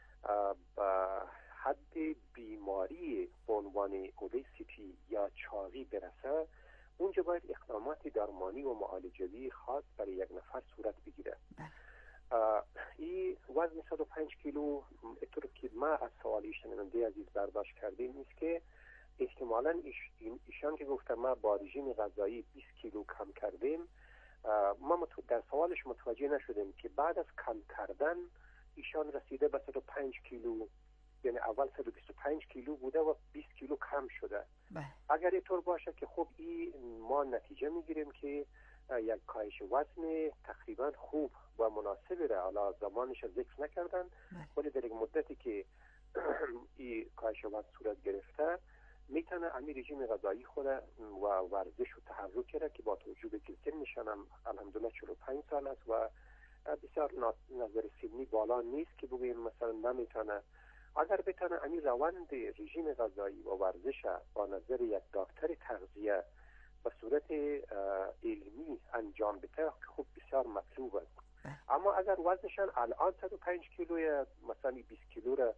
به حد بیماری به عنوان اوبیسیتی یا چاقی برسه، اونجا باید اقدامات درمانی و معالجوی خاص برای یک نفر صورت بگیره. این وزن صد و پنج کیلو اطور که ما از سوالی شنونده عزیز برداشت کردیم نیست که احتمالاً ایش ایشان که گفتم ما با رژیم غذایی بیست کیلو کم کردیم، ما در سوالش متوجه نشدیم که بعد از کم کردن ایشان رسیده به صد و پنج کیلو، یعنی اول صد و بیست و پنج کیلو بوده و بیست کیلو کم شده. بله. اگر اینطور باشه که خب این ما نتیجه میگیریم که یک کاهش وزن تقریبا خوب و مناسبی را، حالا زمانش ذکر نکردن، ولی در یک مدتی که این کاهش وزن صورت گرفته میتونه همین رژیم غذایی خود و ورزش و تحرک کرده که با توجه به که سنشان هم الحمدلله چهل و پنج سال است و بسیار نظر سنی بالا نیست که بگوییم مثلا نمیتونه. اگر بتونه همین روند رژیم غذایی و ورزش با نظر یک دکتر تغذیه به صورت علمی انجام بده که خب بسیار مطلوب است. اما اگر وزنشان الان صد و پنج کیلو مثلا بیست کیلو را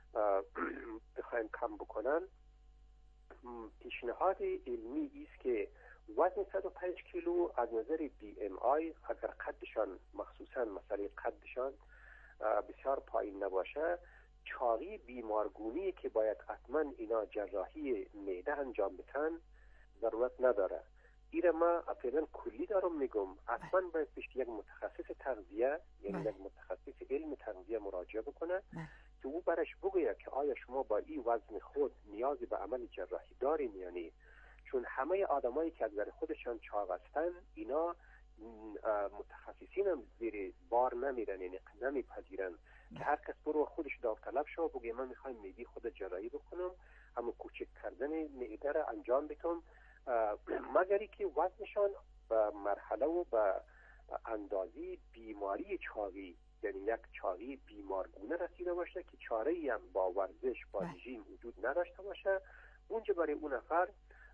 بخوایم کم بکنن، پیشنهاد علمی است که وزن صد و پنج کیلو از نظر بی ام آی اگر قدشان مخصوصا مسئله قدشان بسیار پایین نباشه، چاقی بیمارگونی که باید حتما اینا جراحی معده انجام بدن ضرورت نداره. ایره ما فعلا کلی دارم میگم، حتما باید پیش یک متخصص تغذیه یعنی یک متخصص علم تغذیه مراجعه بکنه که او برش بگوید که آیا شما با این وزن خود نیازی به عمل جراحی دارین یا نه. چون همه آدمایی که از نظر خودشان چاق هستن اینا متخصصین هم زیر بار نمیرن، یعنی نمیپذیرن که هر کس برو خودش داوطلب شو بگه من میخوایم معده خود جراحی بکنم، همون کوچک کردن معده را انجام بدم، مگری که وزنشان به مرحله و به اندازی بیماری چاقی یعنی یک چاقی بیمارگونه رسیده باشه که چاره‌ای هم با ورزش با رژیم وجود نداشته باشه، اونجا برای اون نفر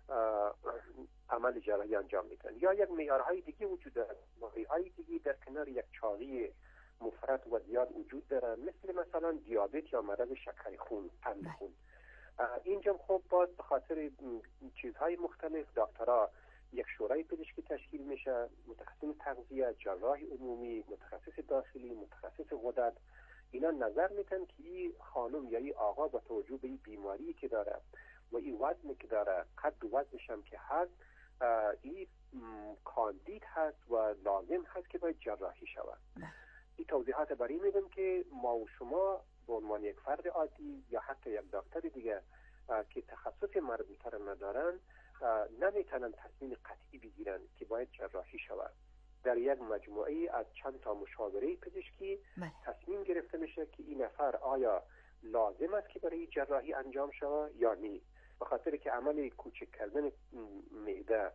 عمل جراحی انجام میدن. یا یک معیارهای دیگه وجود داره، معیارهای دیگه در کنار یک چاقی مفرط و زیاد وجود داره، مثل مثلا دیابت یا مرض شکر خون، قند خون. اینجا خب باز به خاطر چیزهای مختلف دکترها یک شورای پزشکی تشکیل میشه، متخصص تغذیه، جراح عمومی، متخصص داخلی، متخصص غدد، اینا نظر میتن که این خانم یا این آقا با توجه به این بیماری که داره و این وزنی که داره، قد و وزنش هم که هست، این کاندید هست و لازم هست که باید جراحی شود. این توضیحات برای میدم که ما و شما به عنوان یک فرد عادی یا حتی یک دکتر دیگه که تخصص مربوطه را ندارن نمیتونن تصمیم قطعی بگیرن که باید جراحی شود. در یک مجموعه از چند تا مشاوره پزشکی تصمیم گرفته میشه که این نفر آیا لازم است که برای جراحی انجام شود یا نه. به خاطر که عمل کوچک کردن معده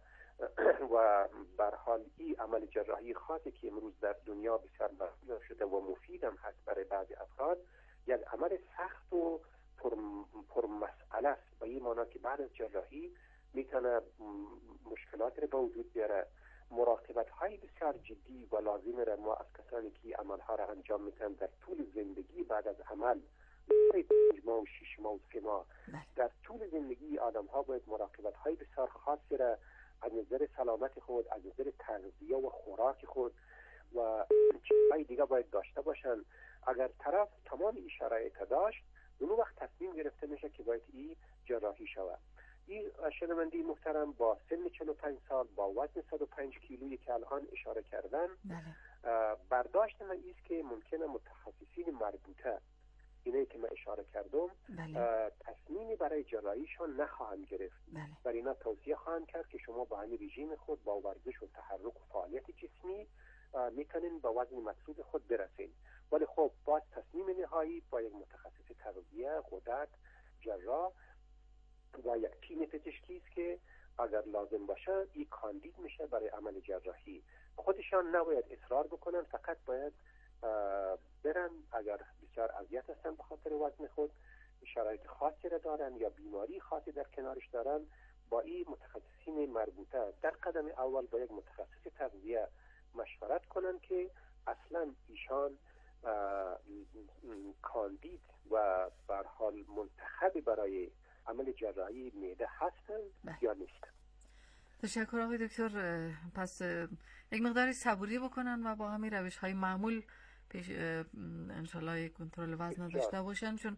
و بر حال این عمل جراحی خاصی که امروز در دنیا بسیار مطلوب شده و مفید هم هست برای بعضی افراد، یک عمل سخت و پر, پر مسئله است، به این معنی که بعد از جراحی میتونه مشکلات رو به وجود بیاره. مراقبت های بسیار جدی و لازم را ما از کسانی که عمل ها را انجام میتن در طول زندگی بعد از عمل پنج ماه و شش ماه و سه ماه در طول زندگی آدم ها باید مراقبت های بسیار خاصی را از نظر سلامت خود، از نظر تغذیه و خوراک خود و چیزهای دیگه باید داشته باشن. اگر طرف تمام این شرایط داشت، اون وقت تصمیم گرفته میشه که باید این جراحی شود. این شنونده محترم با سن چهل و پنج سال با وزن صد و پنج کیلویی که الان اشاره کردن، برداشت من ایست که ممکنه متخصصین مربوطه اینه که من اشاره کردم تصمیمی برای جراحیشان نخواهند گرفت. برای اینا توصیه خواهند کرد که شما با همین رژیم خود با ورزش و تحرک و فعالیت جسمی میتونین به وزن مطلوب خود برسین. ولی خب باز تصمیم نهایی با یک متخصص تغذیه، غدد، جراح و یک تیم پزشکی است که اگر لازم باشه این کاندید میشه برای عمل جراحی. خودشان نباید اصرار بکنن، فقط باید برن اگر بسیار اذیت هستن به خاطر وزن خود، شرایط خاصی را دارن یا بیماری خاصی در کنارش دارن، با این متخصصین مربوطه در قدم اول با یک متخصص تغذیه مشورت کنن که اصلا ایشان کاندید و به هر حال منتخب برای عمل جراحی معده هستند یا نیستند. تشکر آقای دکتر. پس یک مقداری صبوری بکنن و با همین روش های معمول پیش انشالله کنترل وزن داشته باشن، چون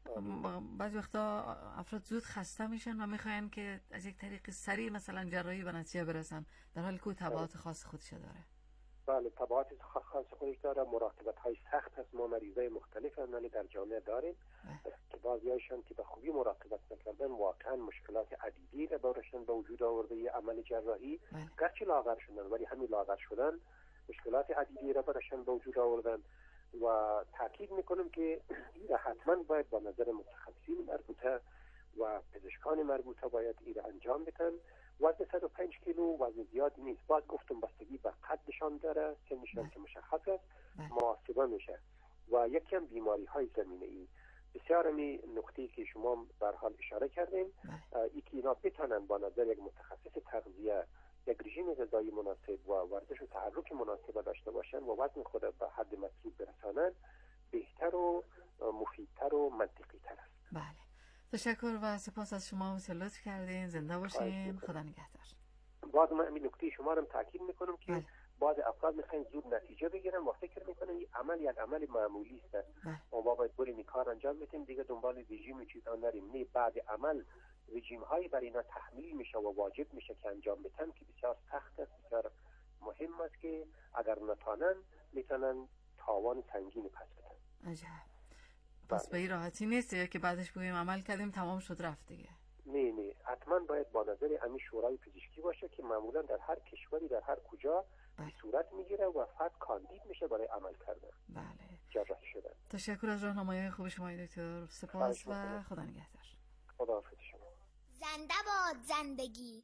بعضی وقتا افراد زود خسته میشن و میخواین که از یک طریق سریع مثلا جراحی به نتیجه برسن، در حالی که تبعات خاص خودش داره. بله، تبعات خاص خودش داره. مراقبت های سخت هست. ما مریضای مختلف هم در جامعه داریم که بعضیایشان که به خوبی مراقبت نکردن واقعا مشکلات عدیدی را برشون به وجود آورده ی عمل جراحی، گرچه لاغر شدن ولی همین لاغر شدن مشکلات عدیدی را برشون به وجود آوردن. و تاکید میکنم که این حتما باید با نظر متخصصین مربوطه و پزشکان مربوطه باید این انجام بدن. وزن صد و پنج کیلو وزن زیاد نیست. باز گفتم بستگی به قدشان داره، سنشان که مشخص است محاسبه میشه. و یکی هم بیماری های زمینه ای بسیار همی نقطه‌ای که شما به هر حال اشاره کردین، ای که اینا بتونن با نظر یک متخصص تغذیه یک رژیم غذایی مناسب و ورزش و تحرک مناسب داشته باشن و وزن خود به حد مطلوب برسانن، بهتر و مفیدتر و منطقی تر است. بله، تشکر و سپاس از شما. لطف کردین. زنده باشین. خدا نگهدار. باز من این نکته شما رو تاکید میکنم که بله. بعض افراد میخواین زود نتیجه بگیرن و فکر میکنن این عمل یک عمل معمولی است، ما باید بریم این کار انجام بدیم دیگه دنبال رژیم چیزا نریم. نه، بعد عمل رژیم هایی برای اینا تحمیل میشه و واجب میشه که انجام بدن که بسیار سخت است، بسیار مهم است که اگر نتانن میتونن تاوان سنگین پس بدن. عجب. پس به این راحتی نیست که بعدش بگیم عمل کردیم تمام شد رفت دیگه. نه نه، حتما باید با نظر امی شورای پزشکی باشه که معمولا در هر کشوری در هر کجا به صورت میگیره و فرد کاندید میشه برای عمل کردن. بله. جراحی شدن. تشکر از راهنمایی خوب شما دکتر. سپاس و خدا نگهدار. خدا حافظ شما. زنده باد زندگی.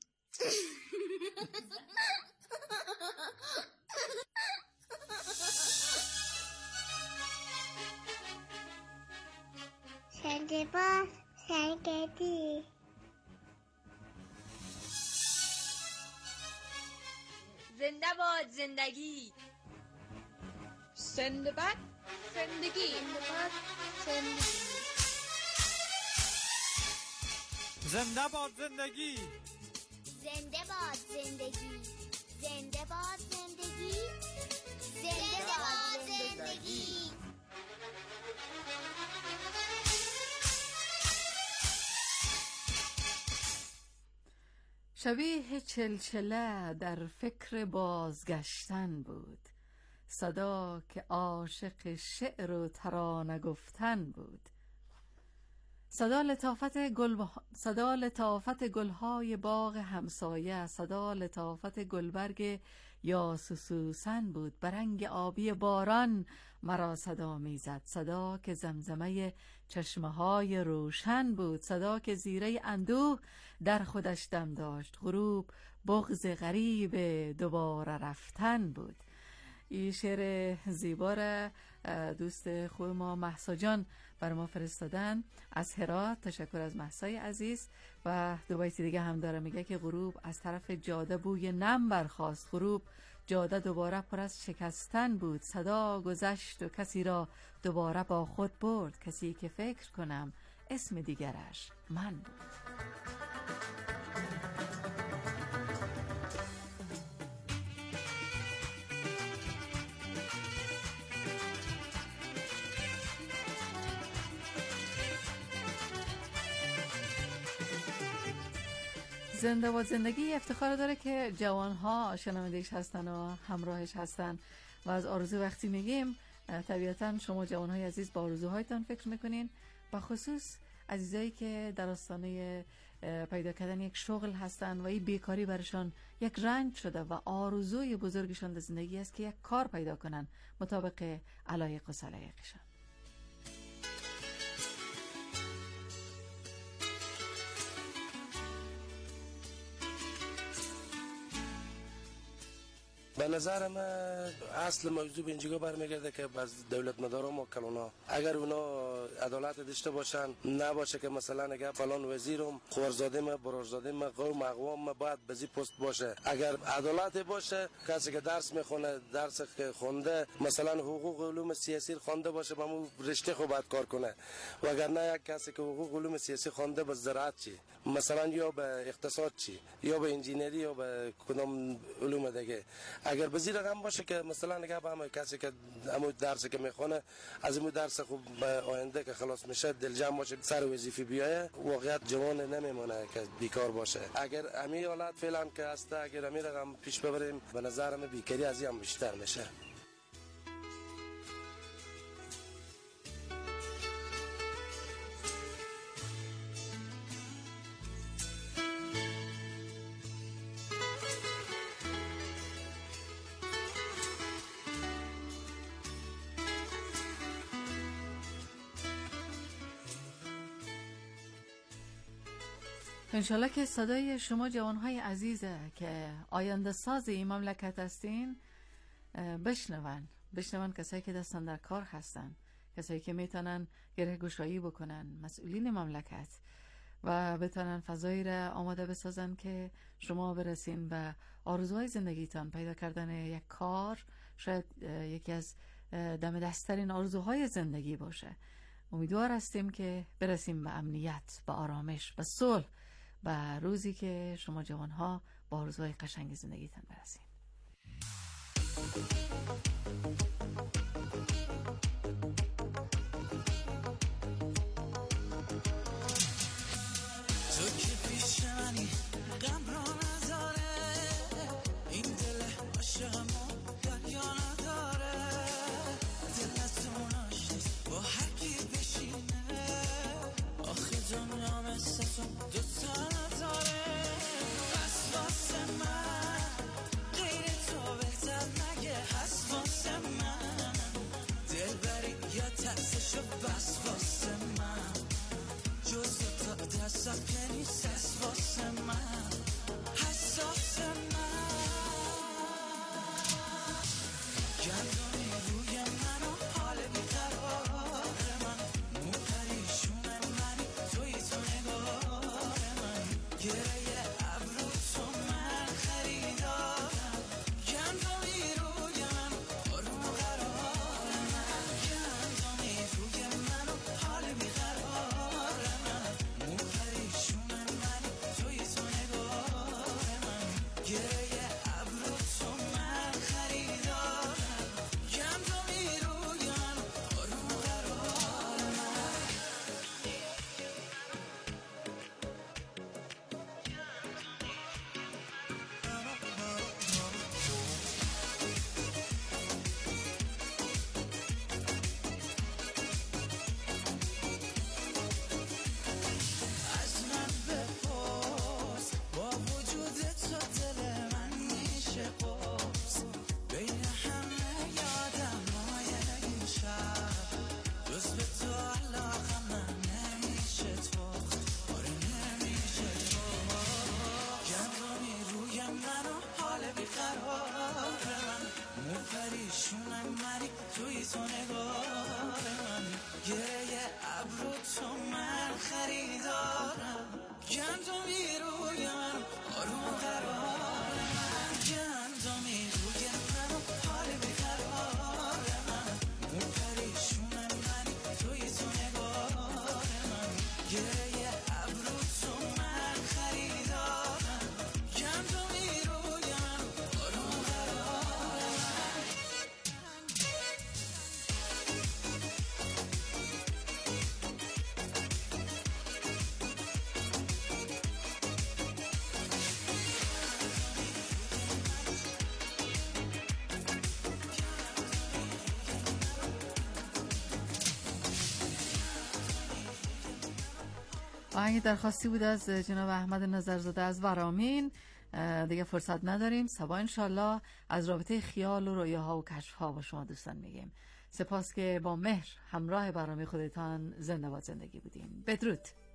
زنده باد زندگی. زنده باد زندگی. زنده باد زندگی. زنده باد زندگی. زنده باد زندگی. زنده باد زندگی. زنده باد زندگی. شبیه چلچله در فکر بازگشتن بود، صدا که عاشق شعر و ترانه گفتن بود. صدا لطافت گل صدا لطافت گلهای باغ همسایه، صدا لطافت گلبرگ یاس و سوسن بود. برنگ آبی باران مرا صدا میزد، صدا که زمزمه چشمه های روشن بود، صدا که زیره اندوه در خودش دم داشت. غروب بغض غریب دوباره رفتن بود. این شعر زیبا را دوست خوب ما مهسا جان بر ما فرستادن از هرات. تشکر از مهسای عزیز. و دو بیت دیگه هم داره، میگه که غروب از طرف جاده بوی نم برخاست، غروب جاده دوباره پر از شکستن بود. صدا گذشت و کسی را دوباره با خود برد، کسی که فکر کنم اسم دیگرش من بود. زنده باد زندگی افتخار داره که جوانها شنوندهش هستن و همراهش هستن و از آرزو وقتی میگیم طبیعتا شما جوانهای عزیز با آرزوهایتان فکر میکنین، با خصوص عزیزایی که در آستانه پیدا کردن یک شغل هستن و این بیکاری برشان یک رنج شده و آرزوی بزرگشان در زندگی است که یک کار پیدا کنن مطابق علایق و سلایقشان. به نظر من اصل موضوع به اینجا برمیگرده که از دولت مداران و کلونا اگر اونا عدالت داشته باشن، نباشه که مثلا اگر فلان وزیرم خورزاده ما برازاده ما قوم اقوام ما باید بزی پست باشه. اگر عدالت باشه کسی که درس میخونه درس خونده مثلا حقوق علوم سیاسی خونده باشه با مو رشته خوب باید کار کنه، و اگر نه یک کسی که حقوق علوم سیاسی خونده به زراعت چی مثلا یا به اقتصاد چی یا به انجینری یا به کدام علوم دیگه، اگر بزی رقم باشه که مثلا اگر به همه کسی که همون درسی که میخونه از این درس خوب به آینده که خلاص میشه دلجم باشه سر وظیفه بیایه، واقعیت جوان نمیمونه که بیکار باشه. اگر امی حالت فعلا که هست اگر امی رقم پیش ببریم به نظر من بیکاری از این هم بیشتر میشه. انشالله که صدای شما جوانهای عزیزه که آینده ساز این مملکت هستین بشنون بشنون کسایی که دستن در کار هستن، کسایی که میتونن گره گشایی بکنن، مسئولین مملکت، و بتونن فضایی را آماده بسازن که شما برسین به آرزوهای زندگیتان. پیدا کردن یک کار شاید یکی از دم دستترین آرزوهای زندگی باشه. امیدوار هستیم که برسیم به امنیت، به آرامش، به صلح، و روزی که شما جوانها با آرزوهای قشنگ زندگیتان برسید. تو که پیش منی غم را نداره، این دل عاشقمو دریا نداره، دلتون آشتیست با هر کی بشینه، آخه دنیا مثل تو دوتا نداره. بس واسه من غیر تو بهتر نگه، هست واسه من دل بری یا ترسشو، بس واسه من جز تا دستم که نیست، هست واسه من حساس من گردانی روی من و حال بیقرار من، مو پریشون منی توی تو نگار من، گره ابرو تو من خریدارم، گردانی روی من آروم و قرار من، گردانی روی من و حال بیقرار من، مو پریشون منی توی تو نگار من، گره ابرو تو من خریدارم، گردانی روی من آروم و قرار من. از من بپرس با وجود تو دل من میشه قرص، بین همه یادم های این شب جز به تو علاقه من نمیشه تو، آره نمیشه تو، گردانی روی من و حال بیقرار من، مو پریشونم منی توی تو نگار من، گره ابرو تو من خریدارم، گندمی روی من آروم و قرار من، گندمی روی من و حال بیقرار من، مو پریشونم منی توی تو نگار من، گره ابرو تو من خریدارم، گندمی روی من آروم و قرار من. آهنگ درخواستی بود از جناب احمد نظرزاده از ورامین. دیگه فرصت نداریم. صبا انشالله از رابطه خیال و رویاها و کشفها با شما دوستان میگیم. سپاس که با مهر همراه برنامه خودتان زنده باد زندگی بودیم. بدرود.